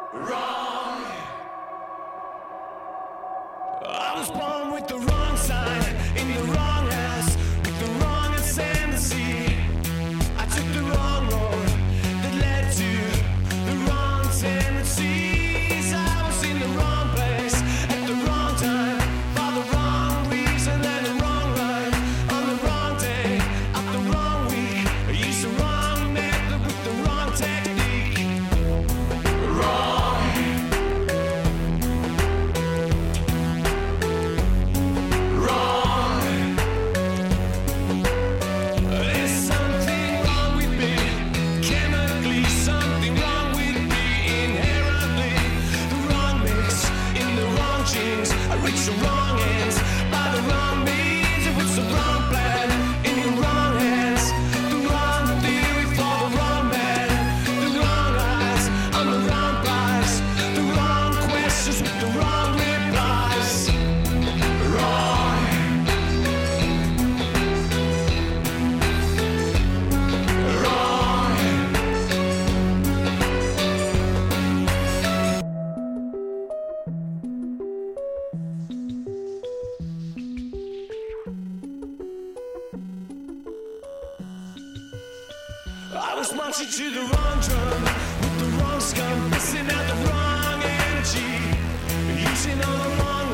Wrong. I was born with the wrong sign in the wrong house with the wrong ascendancy. I took the wrong road that led to the wrong tendencies. I was in the wrong place at the wrong time for the wrong reason and the wrong run on the wrong day of the wrong week. I used the wrong method with the wrong technique. Wrong. I reached the wrong ends by the wrong means. It was the wrong plan in the wrong hands, the wrong theory for the wrong man, the wrong eyes on the wrong price, the wrong questions with the wrong replies. Wrong. Wrong. I was marching to the wrong drum with the wrong scum, missing out the wrong energy, using all the wrong